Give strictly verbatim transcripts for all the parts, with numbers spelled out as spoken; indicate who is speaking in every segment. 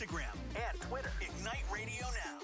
Speaker 1: Instagram and Twitter. Ignite Radio Now.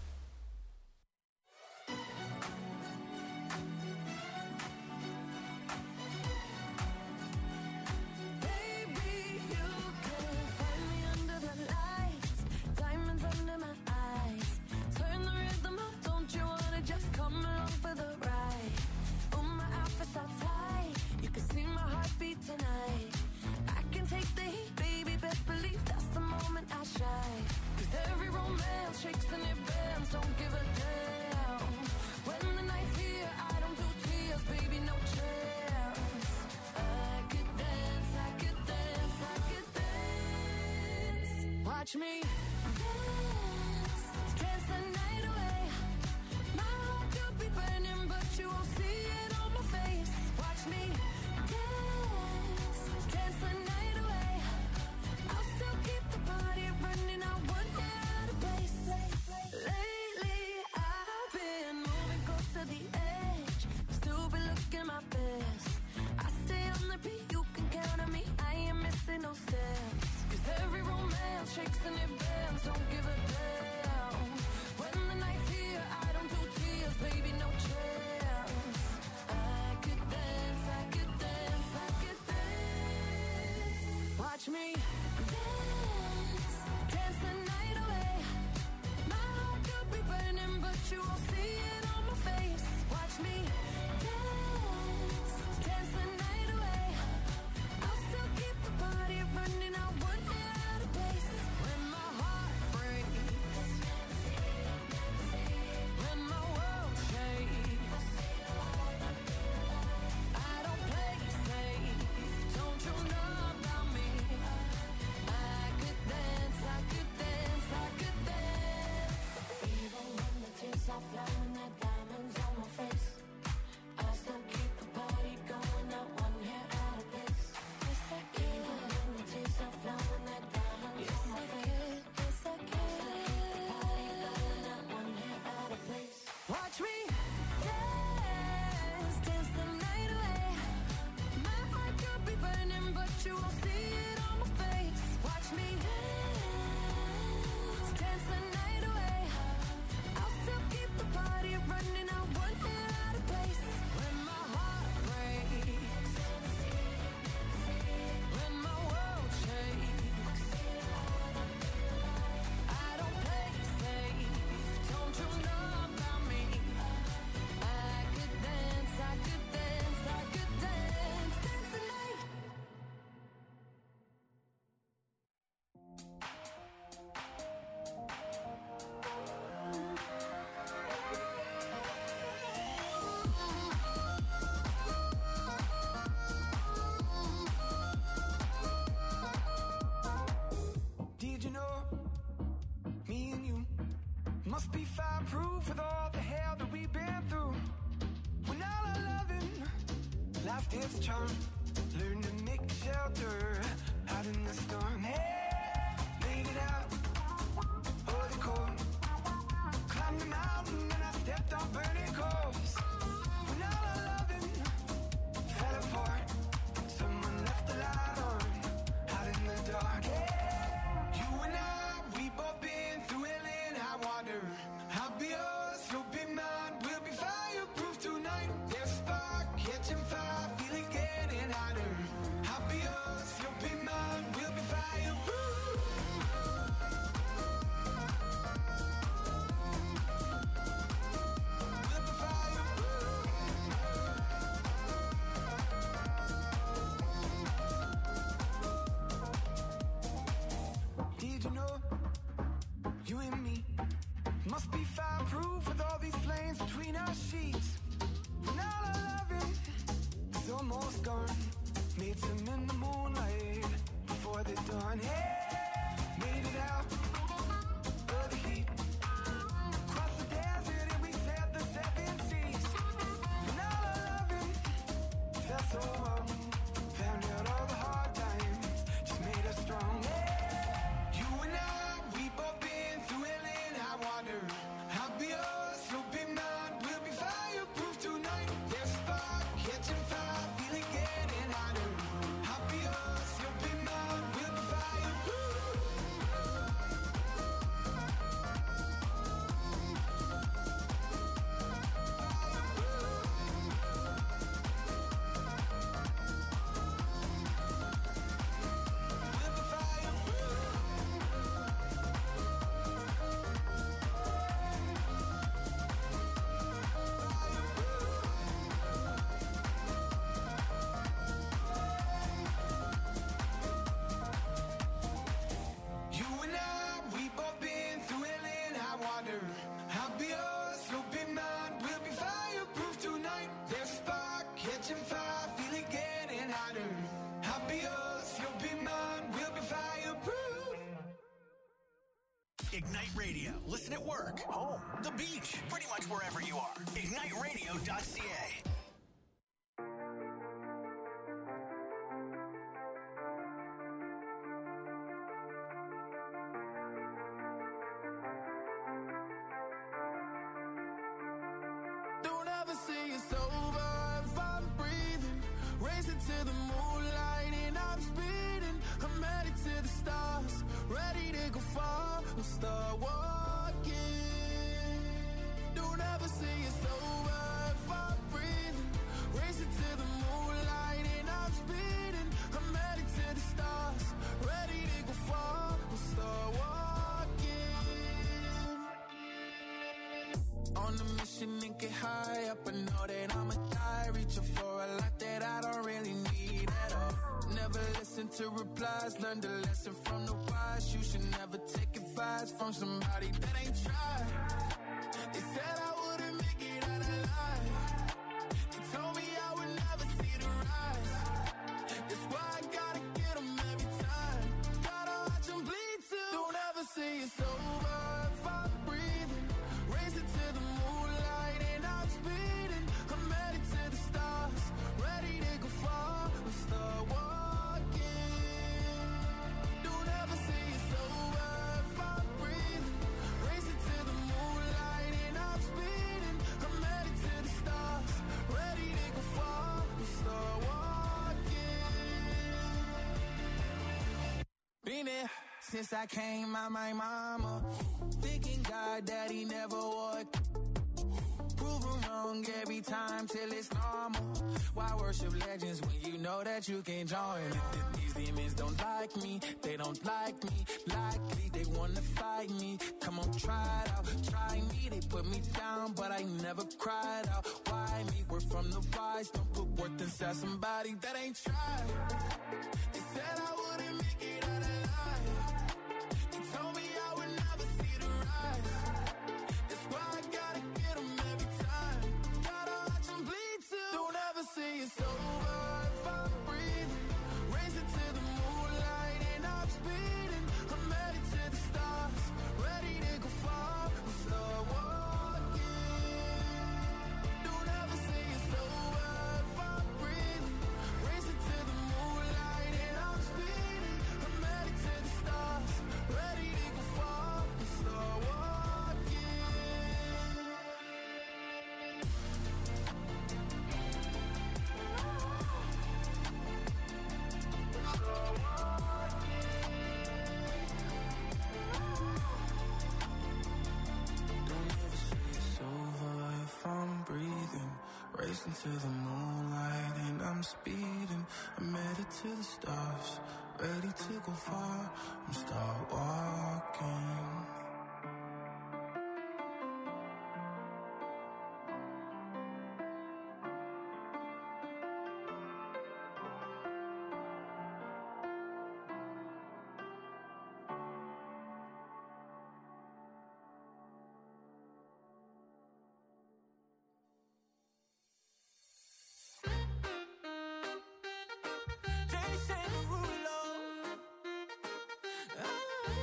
Speaker 2: Watch me dance, dance the night away. My heart could be burning, but you won't see it on my face. Watch me dance, dance the night away. I'll still keep the party running, I wouldn't get out of place. Lately, I've been moving close to the edge, still be looking my best. I stay on the beat, you can count on me, I ain't missing no steps. Every romance shakes and it bends, don't give a damn. When the night's here, I don't do tears, baby, no chance. I could dance, I could dance, I could dance. Watch me dance, dance the night away. My heart could be burning, but you won't see it on my face. Watch me dance, dance the night away. I'll still keep the party running, I wouldn't.
Speaker 3: Must be fireproof with all the hell that we've been through. When all our loving, life takes a turn. Learn to make shelter out in the storm. Hey, made it out, oh the cold. Climbed the mountain and I stepped on burning coals. When all our loving fell apart, someone left the light on out in the dark. Hey, you and I, we both been through hell and high water. I'll be yours, you'll be mine. We'll be fireproof tonight. There's a spark catching fire, feeling getting hotter. I'll be yours, you'll be mine. We'll be fireproof. We'll be fireproof. Did you know you and me must be fireproof with all these flames between our sheets? When all our loving is almost gone, made some in the moonlight before the dawn. Hey, made it out of the heat, crossed the desert and we sailed the seven seas. When all our loving felt so wrong, found out all the hard times just made us strong. Hey, you and I, we both been through hell and high water. I'll be yours, you'll be mine. We'll be fireproof tonight. There's a spark catching fire, feeling getting hotter. I'll be yours, you'll be mine. We'll be fireproof.
Speaker 1: Radio. Listen at work, home, the beach, pretty much wherever you are. ignite radio dot c a.
Speaker 3: Don't ever say it's over if I'm breathing. Racing to the moonlight and I'm speeding. I'm headed to the stars, ready to go far. I'm start walking. Don't ever say it's over if I'm breathing. Racing to the moonlight and I'm speeding. I'm headed to the stars, ready to go far. I'm start walking. On a mission and get high up, I know that I'ma die. Reaching for a lot that I don't really need at all. Never listen to replies, learn the lesson from the wise. You should never take advice from somebody that ain't tried. They said I wouldn't make it out alive. They told me I would never see the rise. That's why I gotta get them every time. Gotta watch them bleed too. Don't ever say it's over if I'm breathing. Racing to the moonlight and I'm speeding. I'm headed to the stars, ready to go far. I'm start walking. Don't ever say it's over if I'm breathing. Racing to the moonlight and I'm speeding. I'm headed to the stars, ready to go far. I'm start walking. Been there since I came out my mama. Thinking God that he never would. Proven wrong every time till it's normal. Why worship legends when you know that you can join? These demons don't like me, they don't like me. Likely they wanna fight me. Come on, try it out, try me. They put me down, but I never cried out. Why me? We're from the wise. Don't put worth inside somebody that ain't tried. They said I wouldn't make it out alive. They told me I would never see the rise. That's why I gotta get them every time. Gotta watch them bleed too. Don't ever say it's over if I'm breathing. Racing to the moonlight and I'm speeding. I'm headed to the stars, ready to go far. I'm start walking. Don't ever say it's over if I'm breathing. Racing to the moonlight and I'm speeding. I'm headed to the stars, ready to go far. I'm start walking. Don't ever say it's over if I'm breathing. Racing to the moonlight and I'm speeding. I'm headed to the stars, ready to go far. I'm start walking. Jason Derulo. Ah,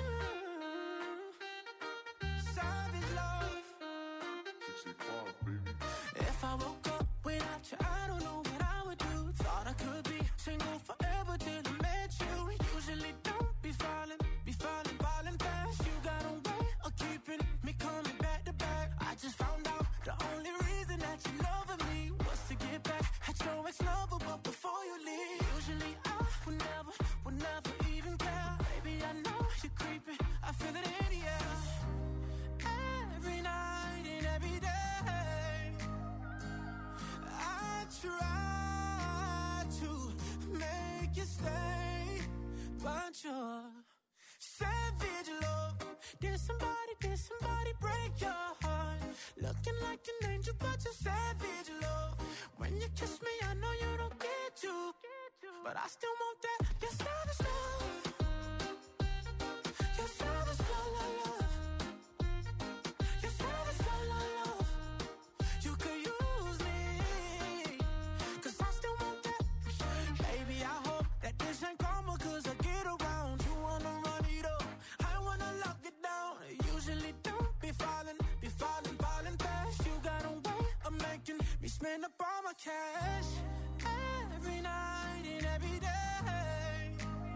Speaker 3: Savage love.
Speaker 4: sixty-five, baby.
Speaker 3: If I woke up without you, I don't know what I would do. Thought I could be single forever till I met you. Usually don't be falling, be falling, falling fast. You got a way of keeping me coming back to back. I just found out the only reason that you loving me was to get back at your ex-lover, but before you leave, usually I would never, would never even care. Baby, I know you're creeping, I feel it in the air. Every night and every day, I try to make you stay, but you're savage love. Did somebody, did somebody break your heart? Looking like an angel, but you're savage love. When you kiss me, I know you don't get to, but I still want that. You're savage love. You're savage love, love, love. You're savage love, love, love. You could use me, 'cause I still want that. Baby, I hope that this ain't karma, 'cause I get around. You wanna run it up, I wanna lock it down. Usually spend up all my cash every night and every day.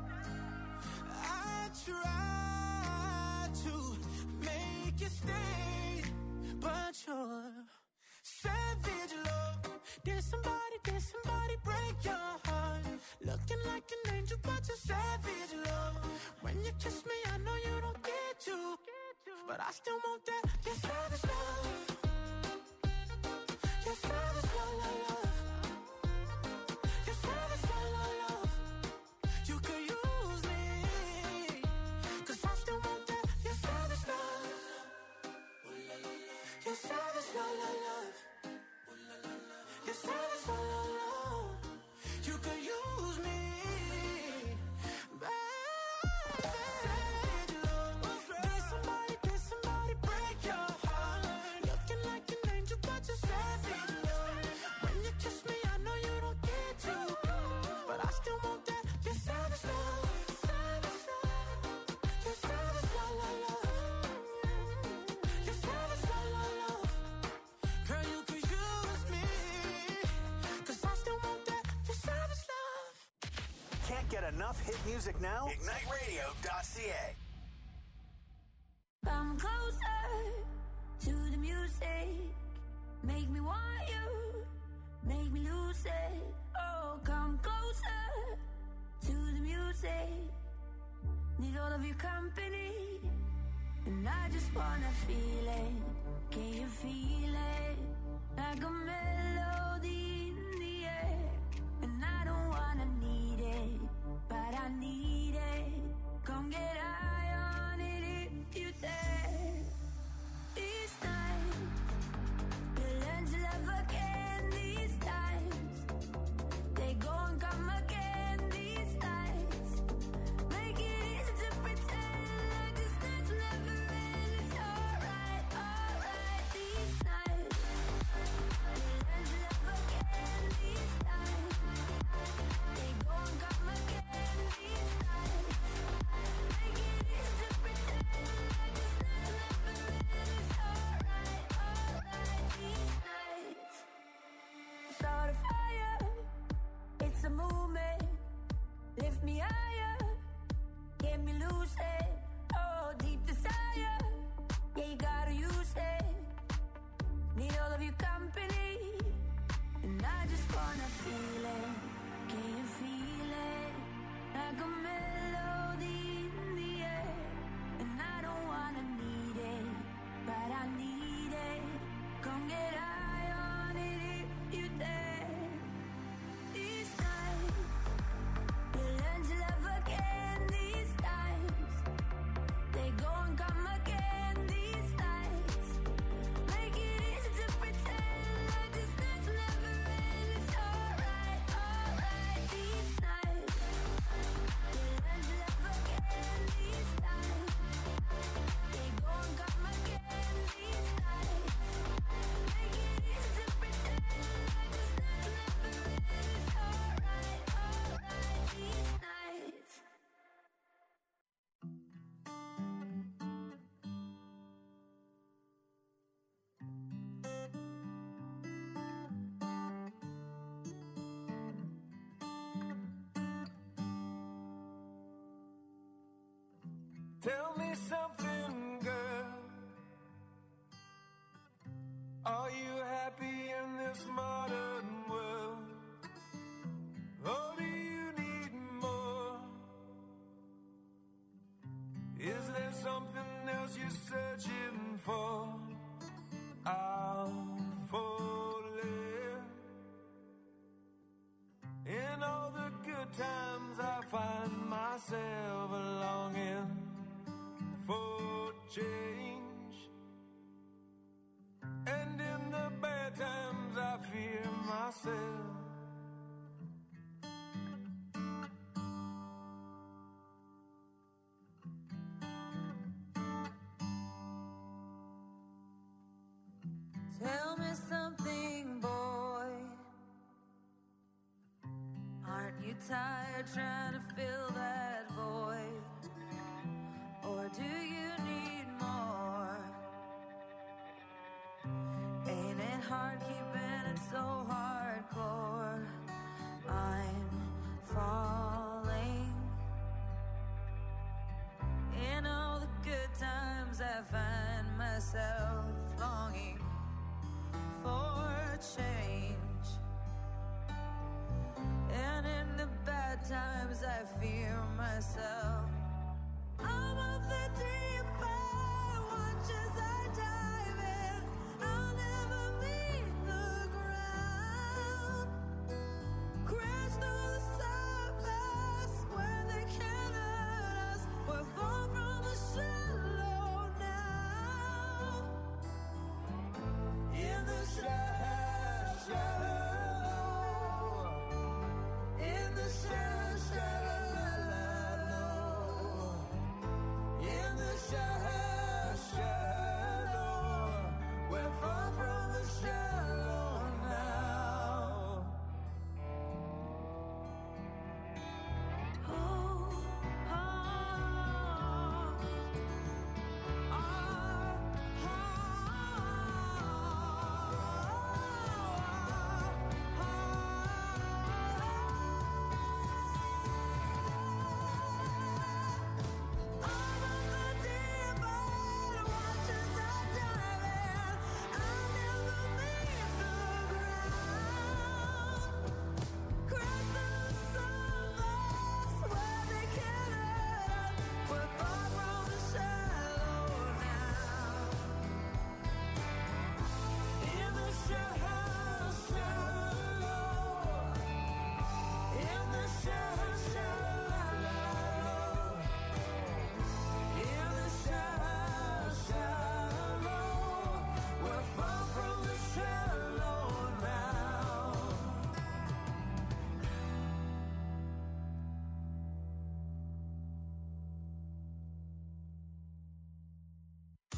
Speaker 3: I try to make you stay, but you're savage love. Did somebody, did somebody break your heart? Looking like an angel, but you're savage love. When you kiss me, I know you don't get to, but I still want that. You're savage love. You're savage love, love, love. You're savage love, love, love. You could use me, 'cause I still want that. You're savage love. You're savage love, love, love. You're savage love, love, love. You could use me, baby. Savage love. Did somebody, did somebody break your heart? Looking like an angel, but you're savage love. When you kiss me, I know you don't get to, but I still want that. You're savage love. Savage love. You're savage love, love, love. You're savage love, love, love. Girl, you could use me, 'cause I still want that. You're savage love.
Speaker 1: Can't get enough hit music now? Ignite Radio dot C A.
Speaker 2: Come closer to the music. Make me want you. Make me lose it. Oh, come closer to the music. Need all of your company. And I just wanna feel it. Can you feel it? Like a melody in the air. And I don't wanna need it, but I need it. Come get high on it if you dare. These nights, you'll learn to love again. These times, they go and come again. These nights, make it easy to pretend like this night's never end. It's alright, alright. These nights, you'll learn to love again. These times, they go and come again. These nights, make it easy to pretend like this night's never end. It's alright, alright. These nights, start a fire. It's a movement. Lift me higher. Get me loose it. Oh, deep desire. Yeah, you gotta use it. Need all of your company. And I just wanna feel it. Can you feel it? Like a melody in the air. And I don't wanna need it, but I need it. Come get high on it if you dare. These nights, you learn to love again. These times, they go and come again. These nights, make it easy to pretend like this night's never end. It's alright, alright. These nights, you learn to love again. These times, they go and come again. These nights, make it easy to pretend like this night's never end. It's alright, alright. These nights.
Speaker 3: Tell me something, girl. Are you happy in this modern world? Or do you need more? Is there something else you're searching for? I'll falling. In all the good times I find myself longing for change. And in the bad times I fear myself.
Speaker 2: Tell me something, boy. Aren't you tired trying to fill that void? Or do you need more? Ain't it hard keeping it so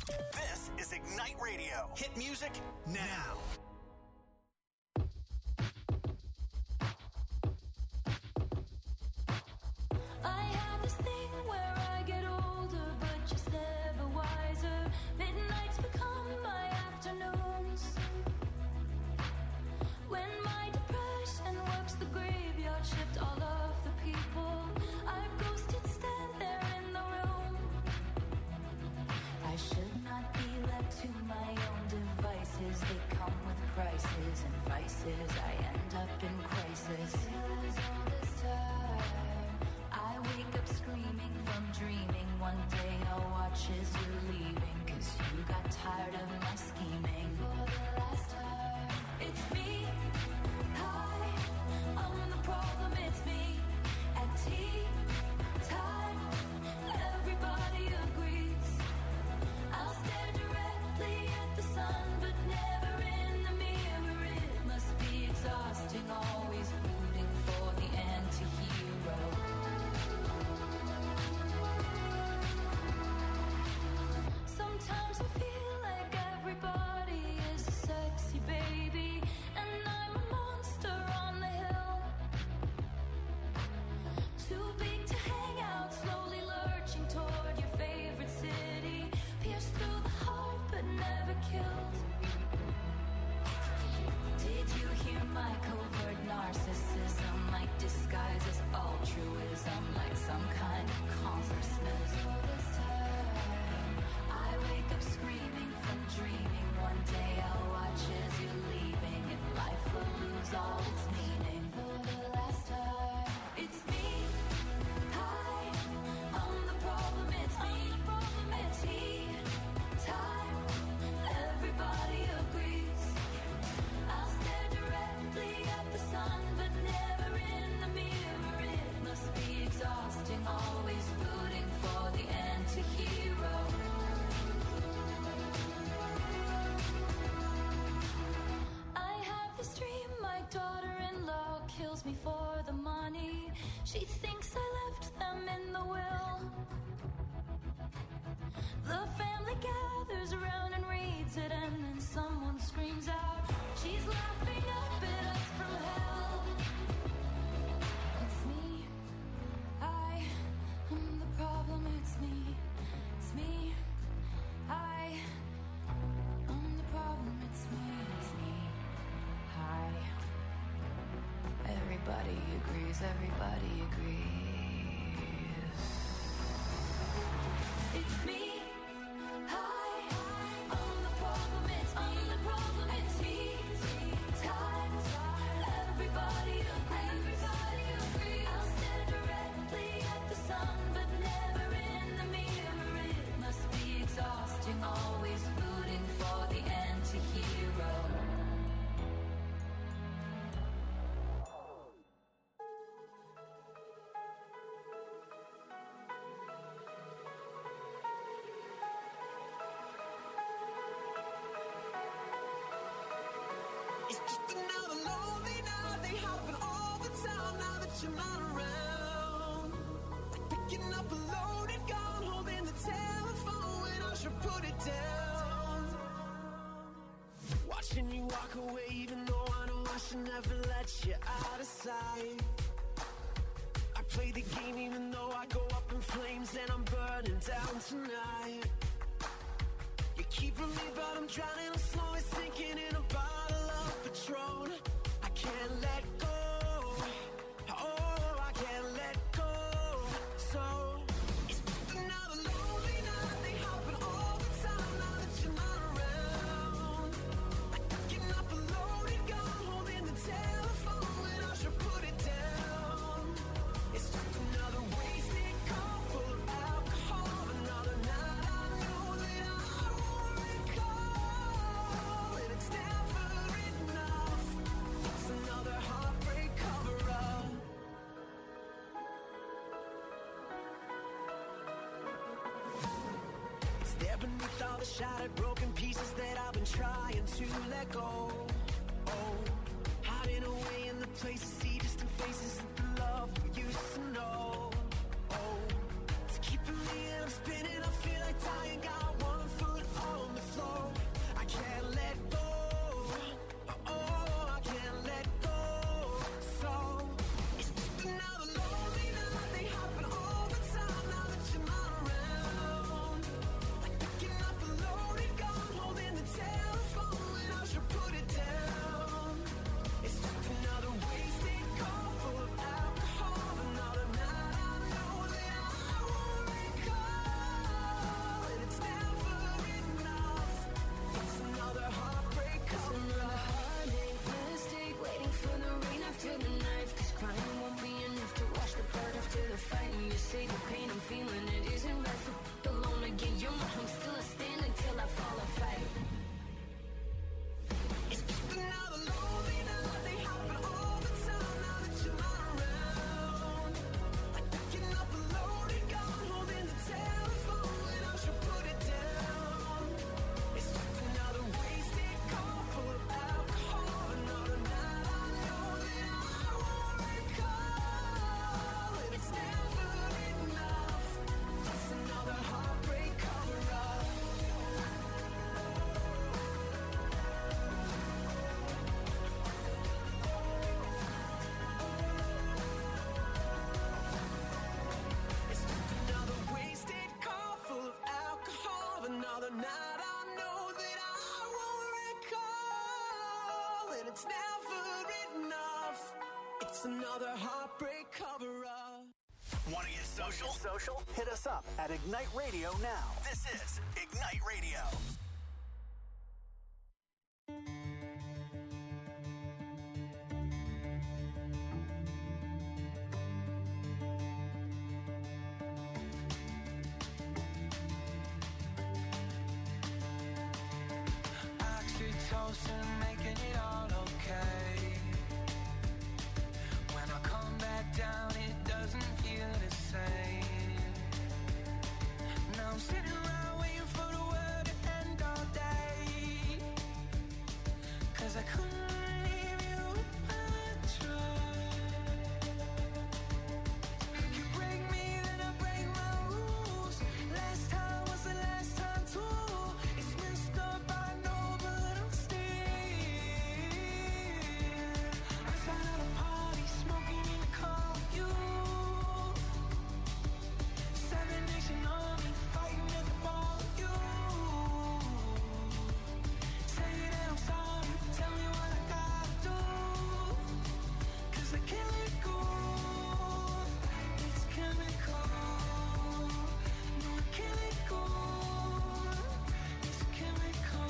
Speaker 1: This is Ignite Radio. Hit music now.
Speaker 2: I have this thing where I get older, but just never wiser. Midnights become my afternoons. When my depression works the graveyard shift, all of the people I've ghosted stand there in the room. I should not be left to my own devices. They come with prices and vices. I end up in crisis. Still as all this time, I wake up screaming from dreaming. One day I'll watch as you're leaving, 'cause you got tired of my scheming. For the last time, it's me. Hi, I'm the problem, it's me. At tea time, everybody agrees. I'll stare directly at the sun, but never in the mirror. It must be exhausting, always rooting for the anti-hero. Sometimes I feel like everybody is a sexy baby, and I'm a monster on the hill. Too big to hang out, slowly lurching toward your favorite city. Pierced through the heart, but never killed. Did you hear my covert narcissism? Like disguise as altruism, like some kind of consciousness. All this time, I wake up screaming from dreaming. One day I'll watch as you're leaving, and life will lose all its meaning. For the last time, it's me. Hi, I'm the problem, it's me. At tea time, everybody agrees. I'll stare directly at the sun, but never in the mirror. It must be exhausting, always rooting for the anti-hero. I have this dream, my daughter-in-law kills me for the money. She thinks I left them in the will. The family gathers around and reads it, and then someone screams out, she's laughing up at us from hell. It's me. I am the problem, it's me. It's me. I am the problem, it's me. It's me. Hi. Everybody agrees, everybody agrees. It's me. Hi, I'm the problem, it's me. I'm the problem, it's me. Time, everybody agrees. Everybody agrees. I'll stare directly at the sun, but never in the mirror. It must be exhausting, always rooting for the anti-hero.
Speaker 3: It's just another lonely night. They happen all the time now that you're not around. Like picking up a loaded gun, holding the telephone when I should put it down. Watching you walk away, even though I know I should never let you out of sight. I play the game even though I go up in flames and I'm burning down tonight. You keep from me, but I'm drowning, I'm slowly sinking in a bottle of Patron. I can't let go. Oh, I can't let go. So it's just another lonely night. They happen all the time now that you're not around. Like picking up a loaded gun, holding the telephone when I should put it down. It's just another wasted cup full of alcohol. Another night I know that I won't recall. And it's never enough. It's another heartbreak cover-up. It's there beneath all the shattered, broken pieces that I've been trying to let go. Oh, hiding away in the places, see distant faces of the love we used to know. Oh, it's keeping me and I'm spinning. I feel like dying, got one foot it's never enough. It's another heartbreak cover-up.
Speaker 1: Want to get social? Social? Hit us up at Ignite Radio now. This is Ignite Radio.
Speaker 3: Oxytocin, making it all okay. When I come back down, it doesn't feel the same. Now I'm sitting around waiting for the world to end all day. Cause I couldn't leave you if I tried. You break me, then I break my rules. Last time was the last time too. It's messed up, I know, but I'm still outside of the party, smoking in the car with you. Seven Nation Army, fighting at the bar with you. Say that I'm sorry, tell me what I gotta do. Cause I can't let go. It's chemical. No, I can't let go. It's chemical.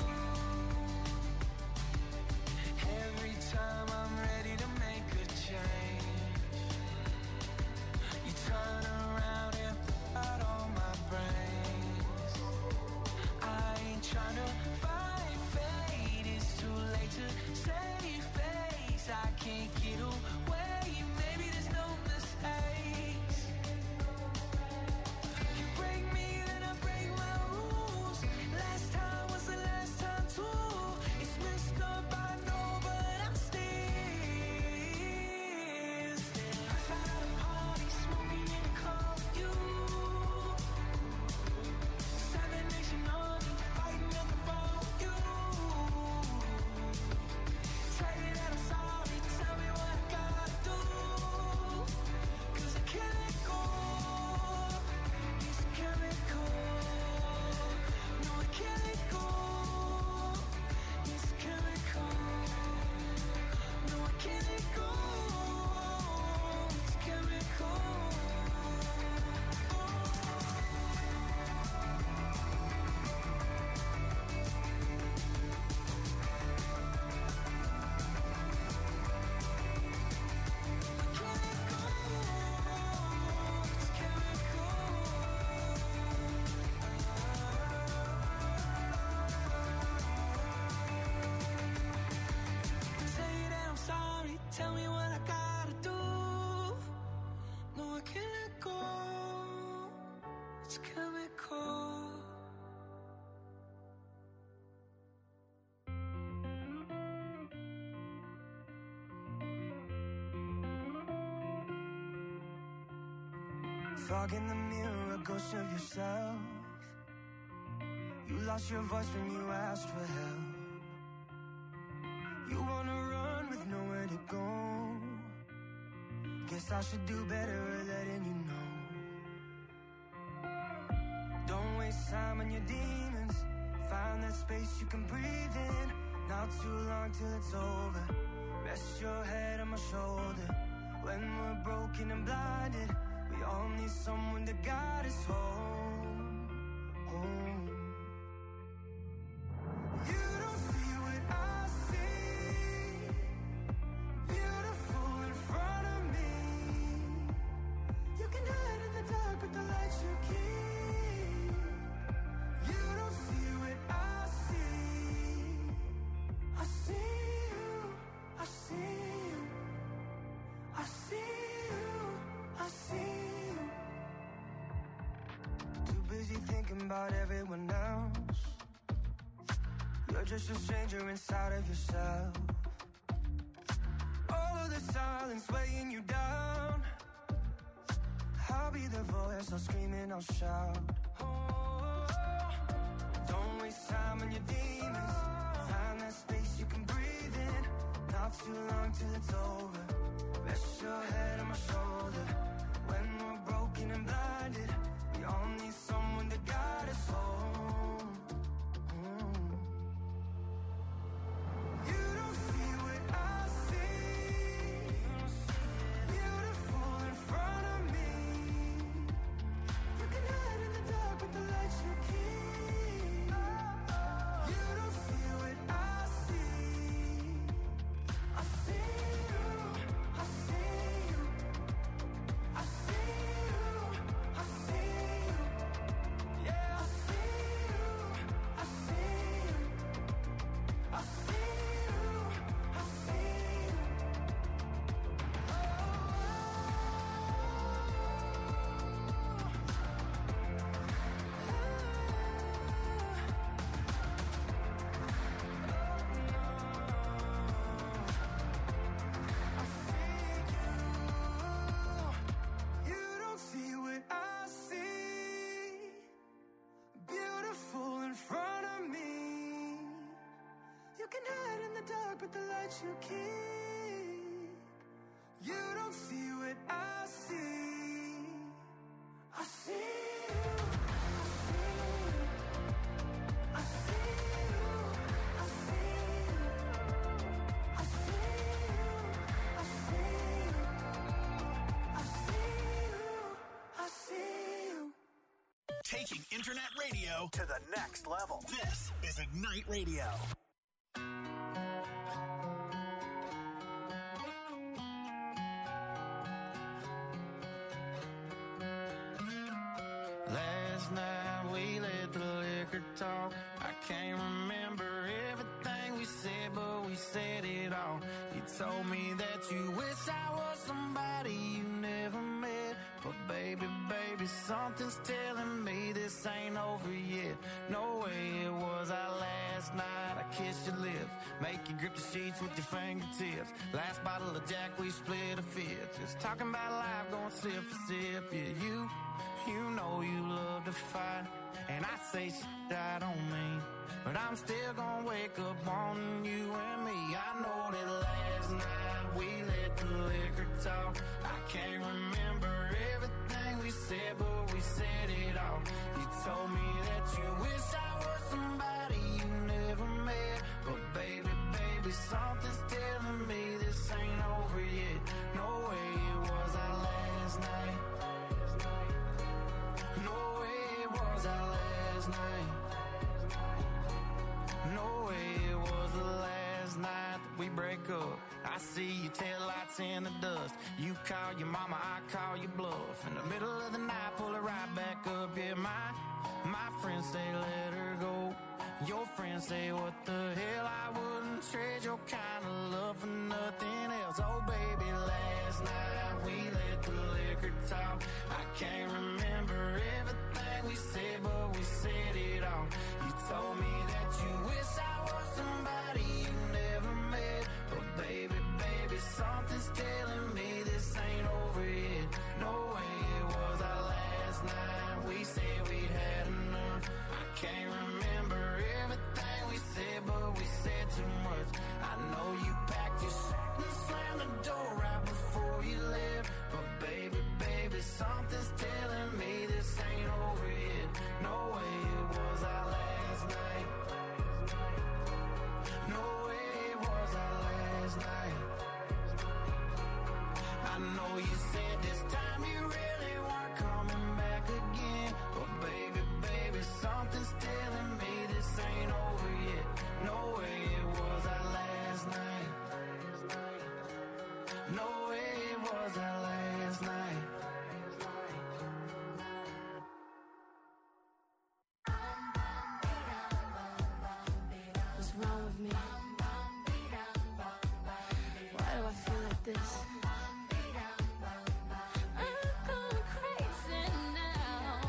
Speaker 3: Every time I'm ready to make a change, you turn around and pull out all my brains. I ain't tryna fight fate, it's too late to save face. I can't get away, maybe there's no mistakes. You break me, then I break my rules. Last time was the last time too. It's messed up, I know, but I'm still outside of the party, smoking in the car with you. Seven Nation Army, fighting at the bar with you. Say that I'm sorry, tell me what I gotta do. Cause I can't let go. It's chemical. No, I can't let go. It's chemical. No, I can't let go. It's chemical. Say that I'm sorry, tell me what I gotta do. No, I can't let go. It's chemical. Fog in the mirror, a ghost of yourself. You lost your voice when you asked for help. You wanna run with nowhere to go. Guess I should do better at letting you know. Don't waste time on your demons. Find that space you can breathe in. Not too long till it's over. Rest your head on my shoulder. When we're broken and blinded, we all need someone to guide us home. Home. You don't see what I see. Beautiful in front of me. You can hide in the dark with the lights you keep. You don't see what I see. I see you. I see you. I see you. I see you. Too busy thinking about everyone else. You're just a stranger inside of yourself. All of the silence weighing you down. I'll be the voice, I'll scream and I'll shout. Oh, don't waste time on your demons. Find that space you can breathe in. Not too long till it's over. Rest your head on my shoulder. When we're broken and blinded, we all need someone to guide us home. Mm. You don't see what I up at the lights you keep. You don't see what I see. I see you. I see you. I see you. I see you. I see you. I see you. I see you.
Speaker 1: Taking internet radio to the next level. This is Ignite Radio.
Speaker 3: Last night we let the liquor talk. I can't remember everything we said, but we said it all. You told me that you wish I was somebody you never met. But baby, baby, something's telling me this ain't over yet. No way it was our last night. I kissed your lips, make you grip the sheets with your fingertips. Last bottle of Jack, we split a fifth. Just talking about life, going sip for sip. Yeah, you, you know you love to fight. And I say shit I don't mean, but I'm still gonna wake up wanting you and me. I know that last night we let the liquor talk. I can't remember everything we said, but we said it all. You told me that you wish I was somebody you never met. But baby, baby, something's telling me this ain't over yet. No way it was our last night. No way it was our last night. No way it was the last night that we break up. I see your taillights in the dust. You call your mama, I call your bluff. In the middle of the night, pull it right back up. Yeah, my, my friends say let her go. Your friends say what the hell, I wouldn't trade your kind of love for nothing else. Oh baby, last night we let the liquor talk. I can't remember everything we said, but we said it all. You told me that you wish I was somebody you never met. But baby, baby, something's telling me this ain't over yet. No way it was our last night. We said we'd had enough. I can't remember everything we said, but we said too much. I know you packed your shit and slammed the door right before you left. But baby, baby, something's telling me this ain't over yet. No way it was our last night. No way it was our last night. I know you said this time you really weren't coming back again. But baby, baby, something's telling me this ain't over yet. No way it was our last night. No way it was our last night.
Speaker 2: What's wrong with me? Why do I feel like this? I'm going crazy now.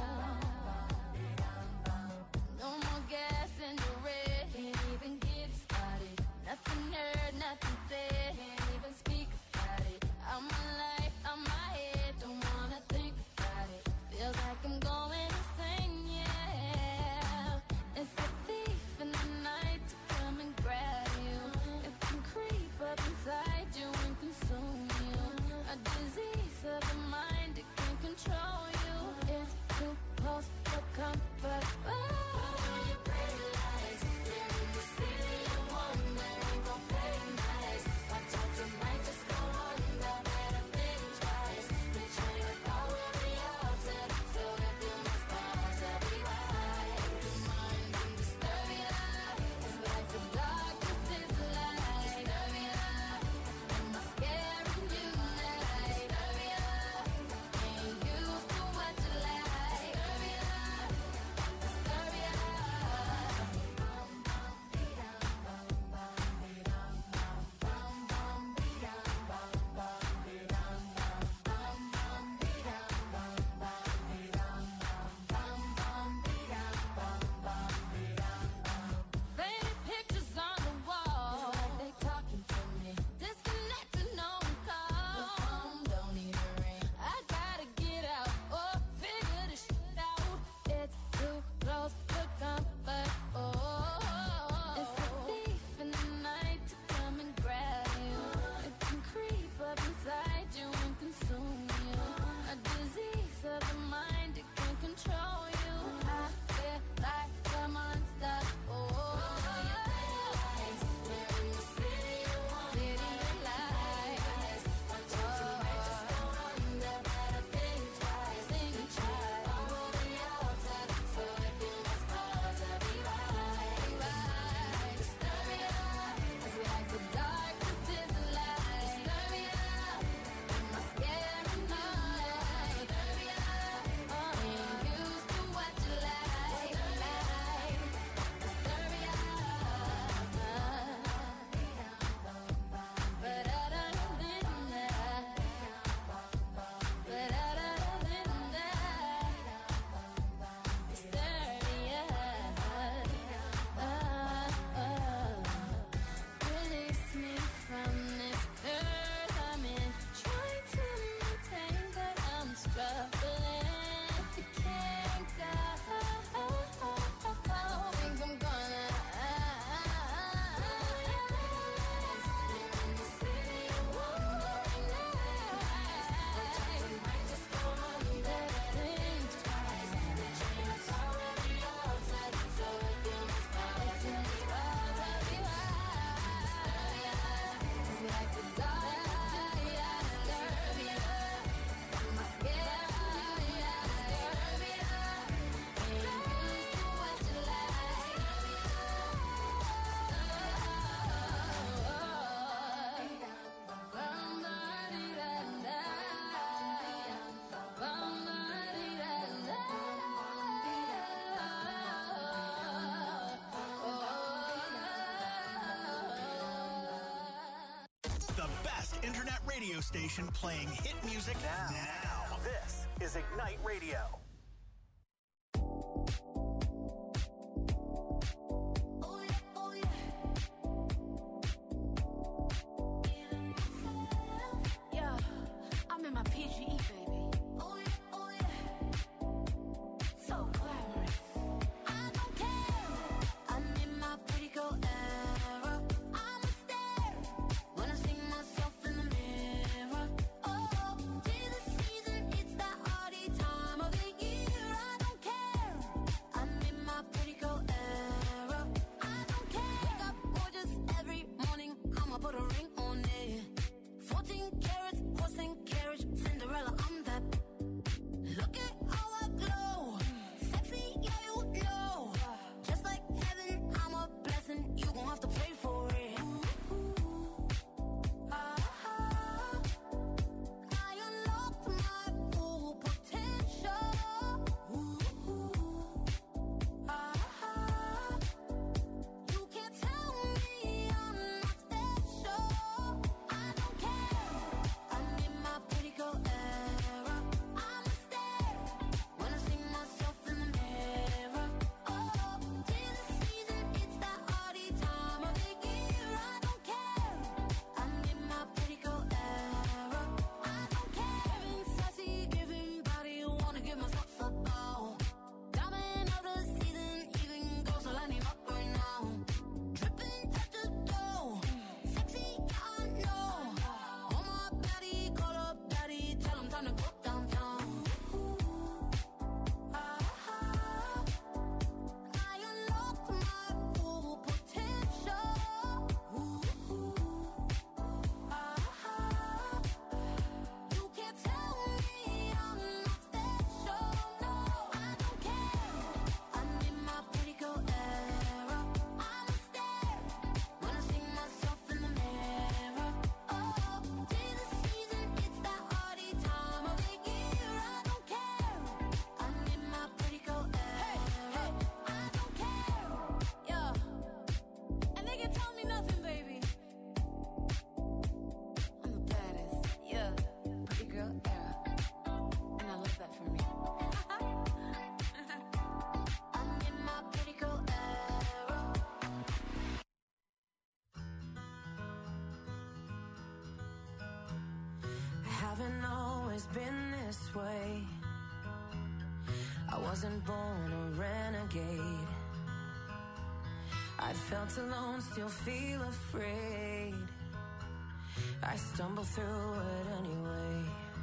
Speaker 2: No more gas in the red. Can't even get started. Nothing heard, nothing said. Can't even speak about it. I'm my life, I'm my head. Don't wanna think about it. Feels like I'm going insane, yeah. It's a thief in the night to come and grab you. It can creep up inside you and consume you.
Speaker 1: internet radio station playing hit music now. Now, this is Ignite Radio.
Speaker 2: Yeah, I'm in my P G E, baby. Oh yeah, oh yeah. So glamorous. I don't care. I'm in my pretty girl era. I'm a stare when I see myself in the mirror. Oh, tis the season, it's that hardy time of the year. I don't care. I'm in my pretty girl era. I don't care. Wake up gorgeous every morning. I'ma put a ring on it. fourteen carats, horse and carriage, Cinderella, I'm that. Look at how I glow. Sexy, yeah, you know. Just like heaven, I'm a blessing. You gon' have to pray for it. Ah, I unlocked my full potential. Ah, you can't tell me I'm not special. I don't care. I'm in my pretty girl era. I'm a stare when I see myself in the mirror. Oh, tis the season, it's that hardy time of the year. I don't care. I'm in my pretty girl era. I don't care. Giving sassy, giving body, wanna give myself a bow. Diamond of the season, even goes so lining up right now. Dripping at the dough, sexy, I know. On my body, call up daddy, tell him time to go downtown. Ah, I unlocked my full potential. Ah, you can't tell me I'm not special. No, I don't care. I'm in my pretty girl era. I'm a stare when I see myself in the mirror. Oh, tis the season, it's that hardy time of the year. I don't care. I'm in my pretty girl era. I don't care. Yeah, and they can tell me nothing, baby. I'm the baddest. Yeah, pretty girl era, and I love that for me. I'm in my pretty girl era.
Speaker 5: I haven't always been this way. I wasn't born a renegade. I felt alone, still feel afraid. I stumble through it anyway.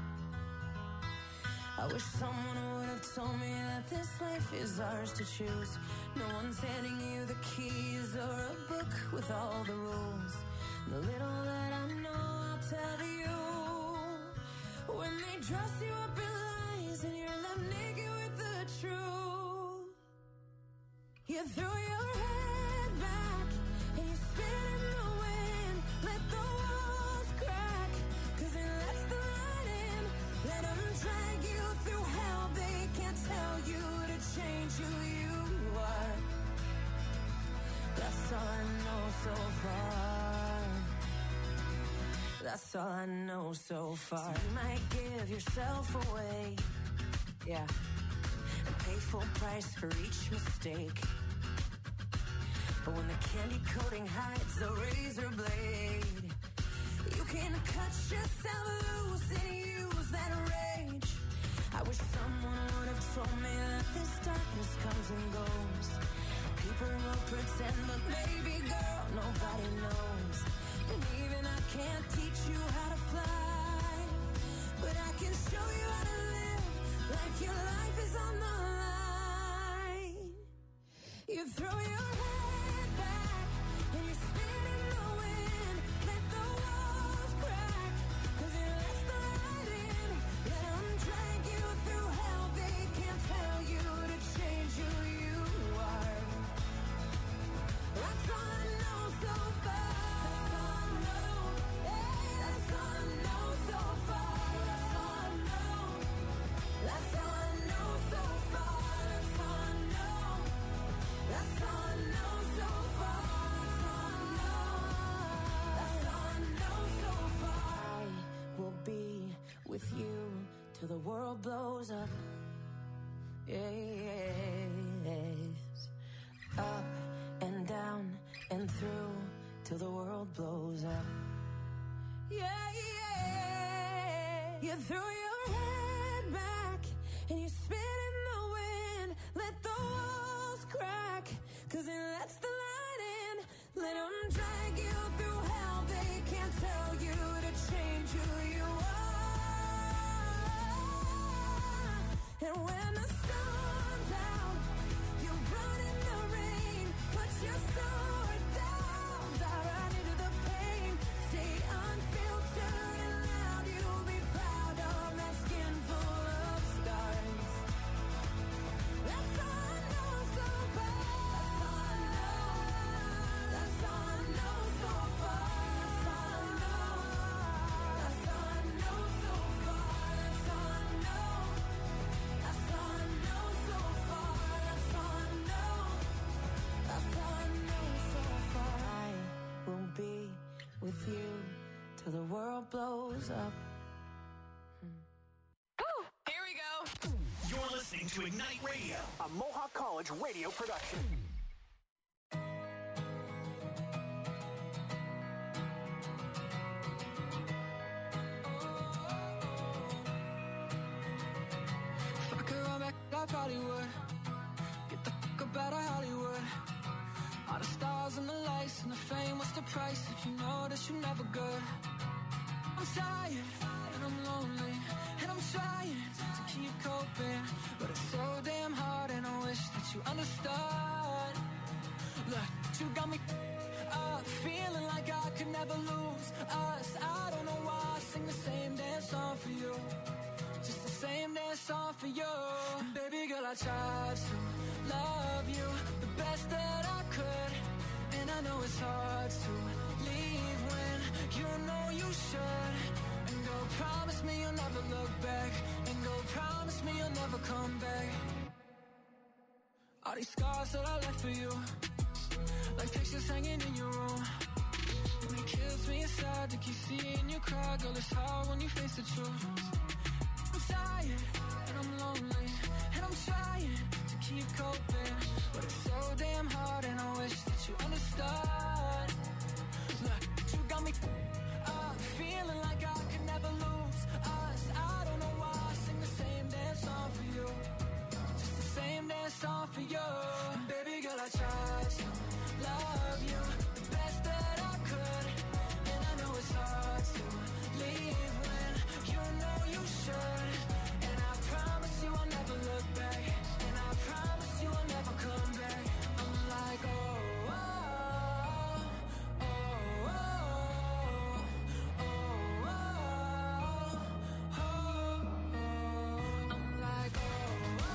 Speaker 5: I wish someone would have told me that this life is ours to choose. No one's handing you the keys or a book with all the rules. The little that I know, I'll tell you. When they dress you up in lies and you're left naked with the truth, you throw your head back and you spin in the wind. Let the walls crack, cause it lets the light in. Let them drag you through hell. They can't tell you to change who you are. That's all I know so far. That's all I know so far. So you might give yourself away, yeah, and pay full price for each mistake. But when the candy coating hides the razor blade, you can cut yourself loose and use that rage. I wish someone would have told me that this darkness comes and goes. People will pretend, but baby girl, nobody knows. And even I can't teach you how to fly, but I can show you how to live like your life is on the line. You throw your head back and you spin in the wind. Let the walls crack, cause it lets the light in. Let them drag you through hell. They can't tell you to change who you are. That's all I know till the world blows up. Yes. Up and down and through till the world blows up. Yeah, yeah. You threw your head back and you spit in the wind. Let the walls crack, cause it lets the light in. Let them drag you through hell. They can't tell you to change who you are. And when the sun's out, you run in the rain. Put your sword down, dive right into the pain. Stay unfiltered and loud. You'll be proud of that skin full of scars. That's all I know so far. That's all I know. That's all I know so far. That's all I know. That's all I know so far. That's all I know. That's all I know so far. That's all I know. That's all I know so far. I will be with you till the world blows up.
Speaker 6: Here we go.
Speaker 1: You're listening to Ignite Radio, a Mohawk College radio production.
Speaker 3: If I could run back, I probably would. Get the fuck up out of Hollywood. All the stars and the lights and the fame, what's the price if you know that you're never good? I'm tired and I'm lonely and I'm trying to keep coping, but it's so damn hard and I wish that you understood. Look, you got me up, feeling like I could never lose us. I don't know why I sing the same damn song for you, just the same damn song for you. And baby girl, I tried to love you the best that I could, and I know it's hard to leave when you know you should. And go promise me you'll never look back, and go promise me you'll never come back. All these scars that I left for you, like pictures hanging in your room, and it kills me inside to keep seeing you cry. Girl, it's hard when you face the truth. I'm tired and I'm lonely and I'm trying to keep coping, but it's so damn hard and I wish that you understood. Look, you got me up, feeling like I could never lose us. I don't know why I sing the same damn song for you, just the same damn song for you. And baby girl, I tried to love you the best that I could, and I know it's hard to leave when you know you should. And I promise you I'll never look back, and I promise you I'll never come back. I'm like, oh, oh, oh, oh, oh, oh, oh, oh. I'm like, oh, oh,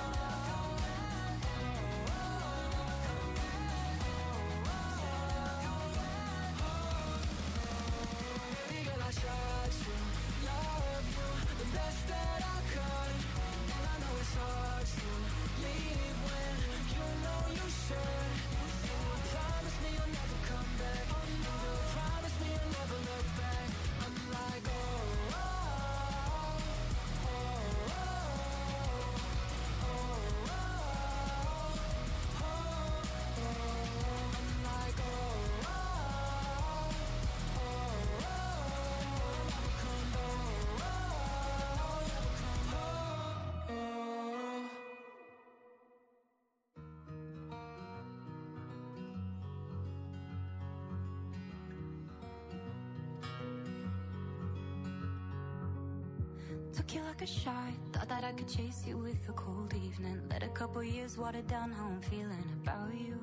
Speaker 3: baby girl, I tried to love you the best that I could, and I know it's hard to leave when you know you should. And you promise me you'll never come back, and you promise me you'll never look back. I'm like, oh, oh, oh, oh, oh, oh, oh, oh. I'm like, oh, oh, oh, oh, never come back, oh, never come back, oh.
Speaker 2: Took you like a shot, thought that I could chase you with a cold evening. Let a couple years water down how I'm feeling about you.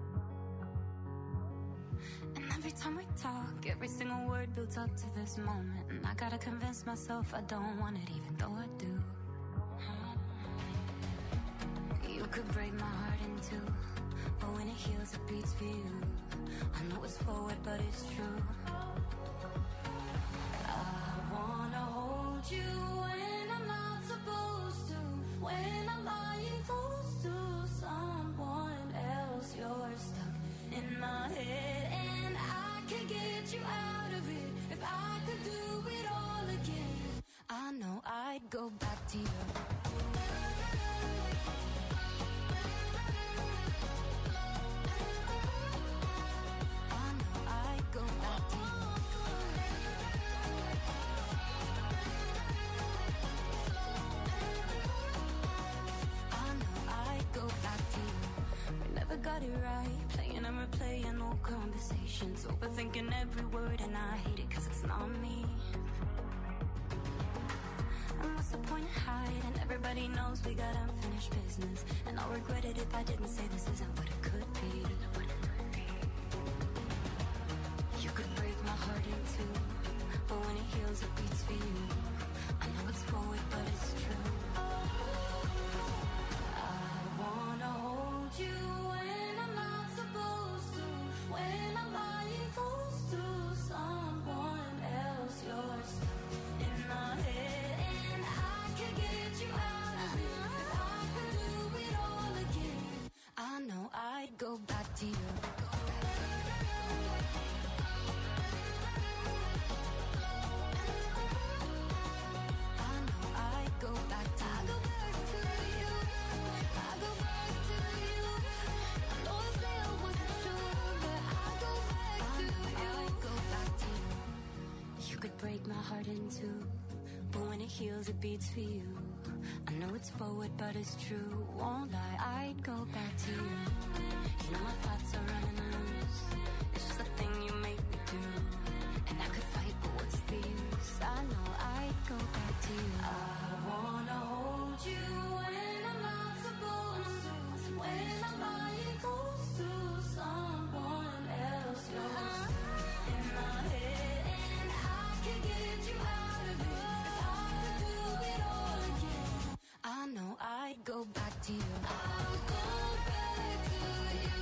Speaker 2: And every time we talk, every single word builds up to this moment, and I gotta convince myself I don't want it even though I do. You could break my heart in two, but when it heals it beats for you. I know it's forward but it's true. I wanna hold you when I'm not supposed to, when I'm lying close to someone else. You're stuck in my head and I can get you out of it if I could do it all again. I know I'd I'd go back to you. I know I'd go back to you. I know I'd go back to you. We never got it right, playing and replaying old conversations, overthinking every word, and I hate it 'cause it's not me. And what's the point of hiding? Everybody knows we got unfinished business, and I'll regret it if I didn't say this isn't what it could be. You could break my heart in two, but when it heals it beats for you. I know it's forward but it's true. I wanna hold you when I'm not supposed to, when I'm lying close to someone else. You're stuck in my head and I can get you out of it. If I could do it all again, I know I'd go back to you. I know I'd go back to you. I go back to you. I go back to you. I know I said I wasn't sure, but I go back to you. I go back to you. You could break my heart in two, but when it heals it beats for you. I know it's forward but it's true, won't lie, I'd go back to you. You know my thoughts are running loose, it's just a thing you make me do. And I could fight but what's the use, I know I'd go back to you. I wanna hold you when I'm not supposed to, when I'm lying close to someone else. You're stuck in my head and I can get you out of it. If I could do it all again, I know I'd go back to you. I'll go back to you.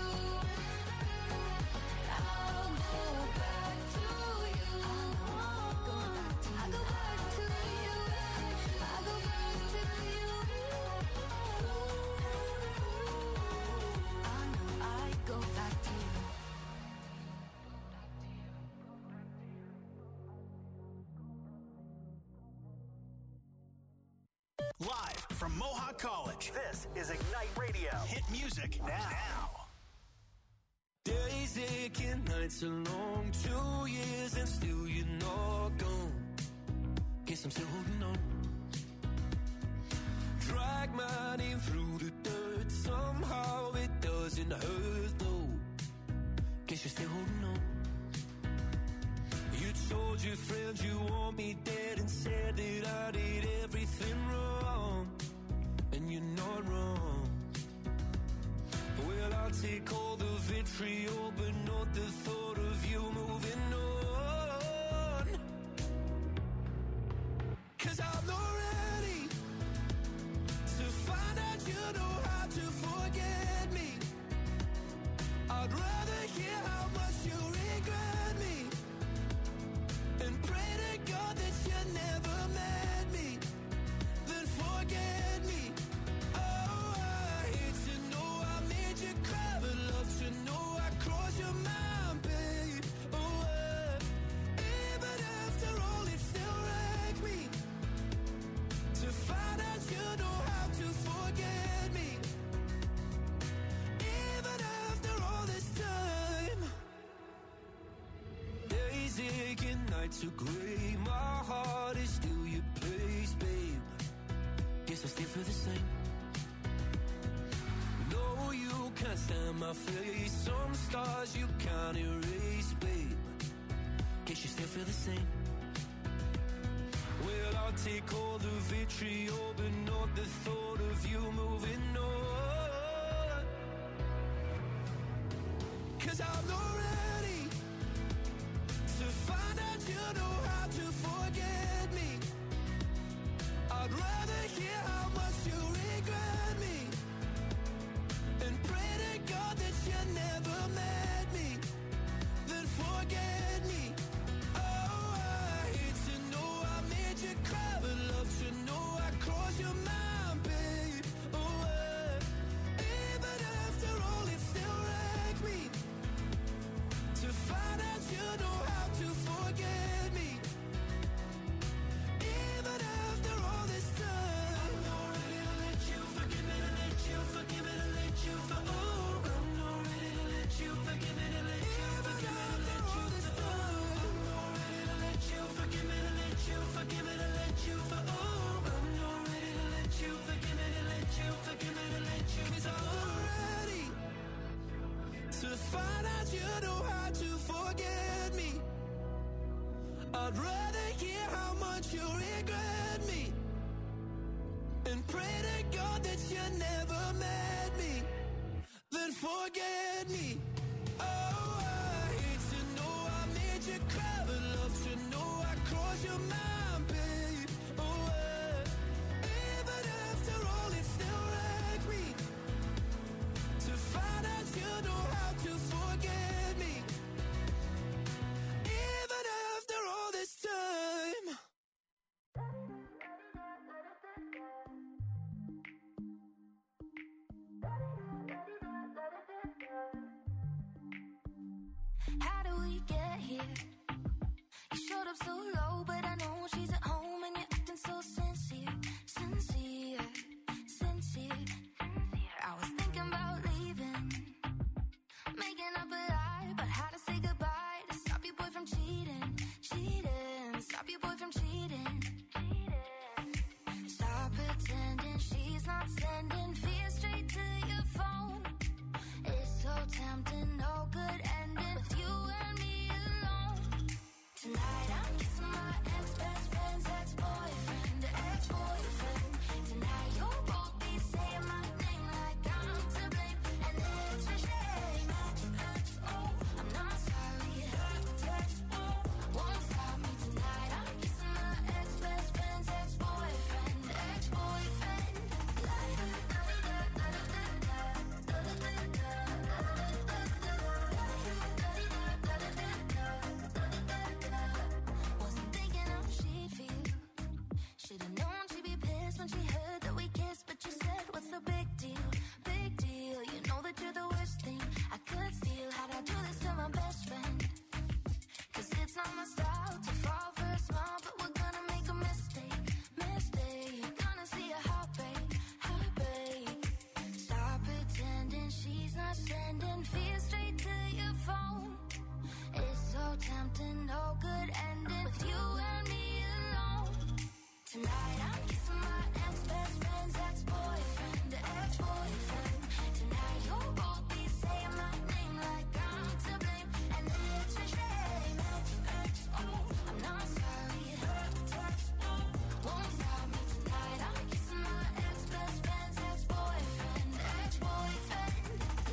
Speaker 2: I'll go back to you. I know I'll go back to you. I'll go back to you. I'll go back to you. I know I'd go back to you.
Speaker 1: Live from Mohawk College, this is Ignite Radio. Hit music now.
Speaker 6: Days aching, nights are long, two years and still you're not gone. Guess I'm still holding on. Drag my name through the dirt, somehow it doesn't hurt though. Guess you're still holding on. You told your friends you want me dead and said that I did everything wrong. And you're not wrong. Well, I'll take all the vitriol, but not the thought of you moving on. 'Cause I'm not ready to find out you know how to forget me. I'd rather hear how much you regret me and pray to God that you never met me, then forget me. Oh, I hate to know I made you cry, but love to know I crossed your mind, babe. Oh, uh, even after all, it still wrecked me to find out you know how to forget me. Even after all this time, days aching, nights are gray. My heart is still your place, babe. Guess I still feel the same. No, you can't stand my face. Some scars you can't erase, babe. Guess you still feel the same. Well, I'll take all the vitriol, but not the thought of you moving on. 'Cause I'm not ready to find out you know how to forget me. I'd rather hear how much you regret me and pray to God that you never met me, then forget me. Oh, I hate to know I made you cry, but love to know I crossed your mind, babe. Oh, uh, even after all, it still wrecked me I'd rather hear how much you regret me and pray to God that you never met me than forget me. Oh, I hate to know I made you cry, but love to know I crossed your mind, babe. Oh, uh, even after all, it still wrecks me to find out you know how to forget me, even after all this time.
Speaker 2: How do we get here? You showed up so low, but I know she's at home and you're acting so sincere, sincere, sincere. I was thinking about leaving, making up a lie about how to say goodbye to stop your boy from cheating, cheating, stop your boy from cheating. Stop pretending she's not sending fear straight to your phone. It's so tempting, no good ending with you and me alone. Tonight I'm kissing my ex-best friend's ex-boyfriend, ex-boyfriend. Tonight you'll both be saying my name like I'm to blame, and it's a shame. Oh, I'm not sorry. Won't stop me tonight. I'm kissing my ex-best friend's ex-boyfriend, ex-boyfriend. Wasn't thinking how she'd feel. Should've known she'd be pissed when she heard that we kissed, but you said, what's the big deal? Big deal. You know that you're the worst thing I could steal. How'd I do this to my best friend? Cause it's not my style to fall for a smile, but we're gonna make a mistake, mistake. Gonna see a heartbreak, heartbreak. Stop pretending she's not sending fear straight to your phone. It's so tempting, no good ending with you and me alone. Tonight I'm kissing my ex-best friend's ex-boyfriend, ex-boyfriend. Tonight you'll both be saying my name like I'm to blame, and it's a shame. Oh, I'm not sorry. Won't stop me tonight. I'm kissing my ex-best friend's ex-boyfriend, ex-boyfriend.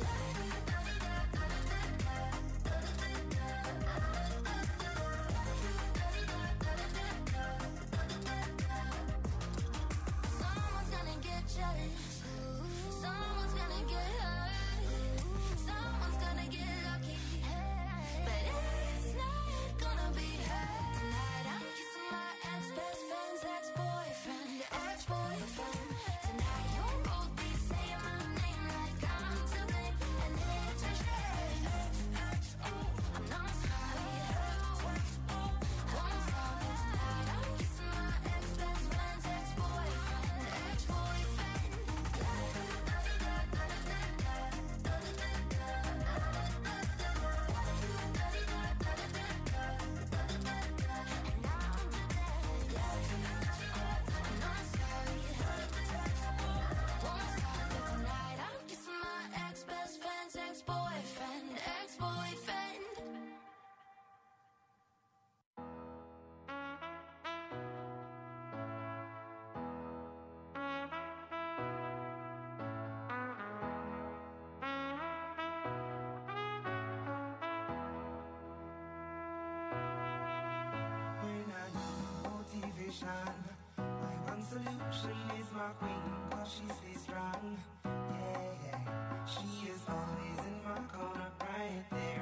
Speaker 2: Someone's gonna get jealous. Someone's gonna get hurt. Someone's gonna get lucky. But it's not gonna be her. Tonight I'm kissing my ex-best friend's ex-boyfriend, ex-boyfriend. Tonight you'll both be saying my name like I'm to blame, and it's a shame. I'm not sorry. Won't stop me tonight. I'm kissing my ex-best friend's ex-boyfriend, ex-boyfriend. And now I'm to blame. I'm not sorry. Won't stop me tonight. I'm kissing my ex-best friend's ex-boyfriend, ex-boyfriend.
Speaker 3: When I need motivation, my one solution is my queen, cause she stays strong. Yeah, yeah. She is always in my corner, right there.